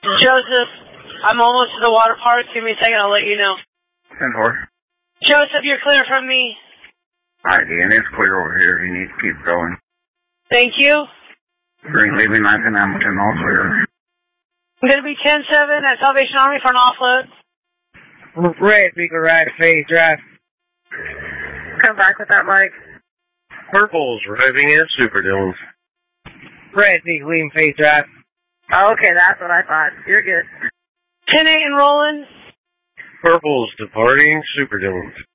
Joseph, I'm almost to the water park. Give me a second, I'll let you know. 10-4. Joseph, you're clear from me. Alright, Ian, it's clear over here. You need to keep going. Thank you. Green leaving 9 in Hamilton, all clear. I'm going to be 10-7 at Salvation Army for an offload. Red, Beagle Ride, Phase Drive. Come back with that, Mike. Purple's arriving at Super Dillons. Red, Beagle leaving Phase Drive. Okay, that's what I thought. You're good. 10-8 and rolling. Purple's departing Super Dillons.